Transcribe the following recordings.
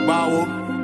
Bow.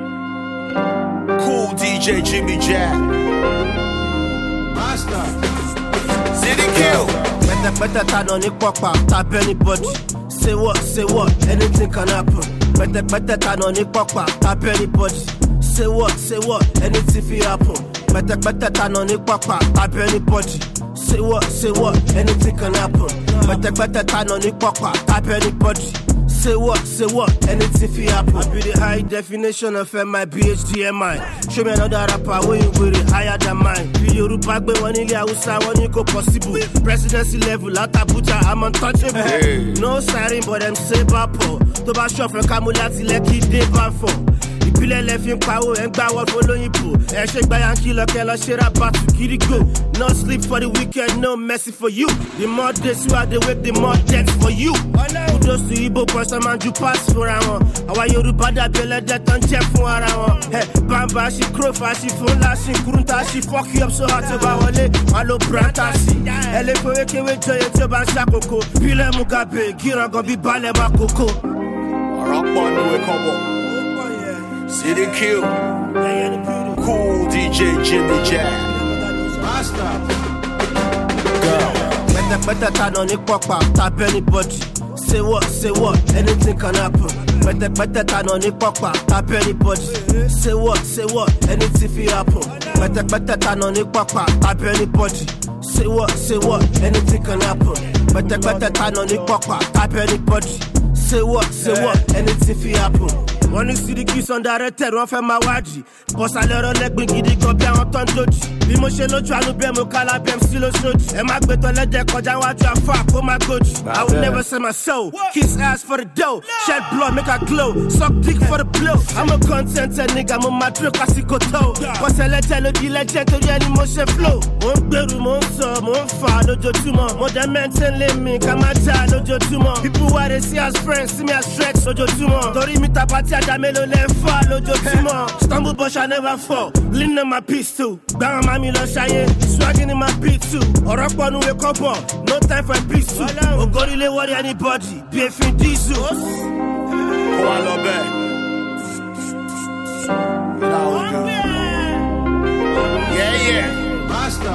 Cool DJ Jimmy Jack. Master. City Kill. Better turn on the pop-up, tap anybody. Say what, anything can happen. Better turn on the pop-up, tap anybody. Say what, anything fi happen. Better turn on the pop-up, tap anybody. Say what, anything can happen. Better turn on the pop-up, tap anybody. Say what, anything fi happen. I be the high definition of my BHDMI. Show me another rapper where you with it higher than mine. Be Yoruba gbe one ile Hausa one you go possible. Presidency level at Abuja I'm untouchable. Hey. No siren but them say bapo. To ba shop from Kamulati Lekki dey bad for. Ìpìlẹ̀ lẹ́fín pawó ẹ̀ ń gbá wọ́n fọlọ́yìnbó. Ẹ ṣe gba yankí lọ́kẹ́ lọ ṣe ra bàtú kiri go. No sleep for the weekend, no mercy for you. The more days you are the wake, the more death for you. Kudos to Igbo person man ju pass fúnra wọn. Àwa Yorùbá dàbí ẹlẹ́dẹ̀ tán jẹ́ fún ara wọn. Bàbá ṣe kúròfà ṣe fún ńlá ṣe kúrúntà ṣe fuck you up so hard tó bá wọlé. Wọ́n lo branta sí. Ẹ lè fowó kéwé jọyè tí ó bá ń ṣàkókò. Bílẹ̀ Mugabe, gírangan bí balẹ̀ máa kókó. Ọ̀rọ̀ pọ̀ ní wẹ́kọ̀ bọ̀. City Kill. Cool DJ Jimmy Jack. Master. Better turn on the pop-up, tap anybody. Say what, anything can happen. Better turn on the pop-up, tap anybody. Say what, anything fi happen. Better turn on the pop-up, tap anybody. Say what, anything can happen. Better turn on the pop-up, tap anybody. Say what, anything fi happen. When you see the kids undirected, one from my waji. Boss a little leg big giddy go be on ton doji. Bí mo ṣe lójú àánú bẹ́ẹ̀ mo kálá bẹ́ẹ̀ sí lóṣooṣù. Ẹ má gbé tọ́lẹ́dẹ̀ kọjá wájú àfà kó má gojú. I will never sell my soul. Kiss ass for the dough. Shed blood make her glow. Suck dick for the blow. I'm a contented nigga, mo máa dúró kásìkò tó. Bọ́sẹ̀ lẹ́jẹ̀ ló di lẹ́jẹ̀ torí ẹni mo ṣe flow. Mo ń gbèrú, mo ń sọ, mo ń fà lójoojúmọ́. Mo dẹ̀ maintain lé mi ká má jà lójoojúmọ́. People why they see as friends, see me as threats lójoojúmọ́. Torí mi ta pàtí àjà mélòó lẹ́ fà lójoojúmọ́. Stumble but I never fall. Lean on my pistol. Gbàrán mami lọ ṣayé. Swagging in my beat too. Ọ̀rọ̀ pọ̀ nu wé kọ́pọ̀. No time for peace too. Ogorile worry anybody. Bí efin diesel. Kó wa lọ bẹ́ẹ̀. Yeah. Master.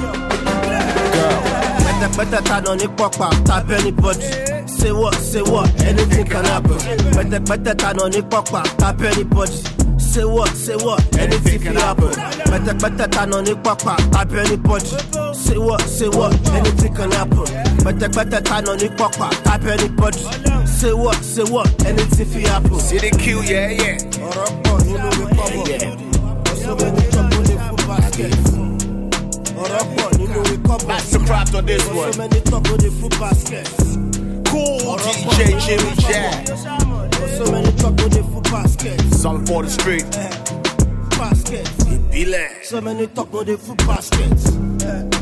Better turn on the pop-up, tap anybody. Say what, anything can happen. Better turn on the pop-up, tap anybody. Say what, anything can happen. Better turn on the pop-up, tap anybody. Say what, anything can happen. Better turn on the pop-up, tap anybody. Say what, anything can happen. City Kill, yeah. That's the prop on this one. Cool DJ Jimmy Jack. Song for the street. So many talk on the food baskets.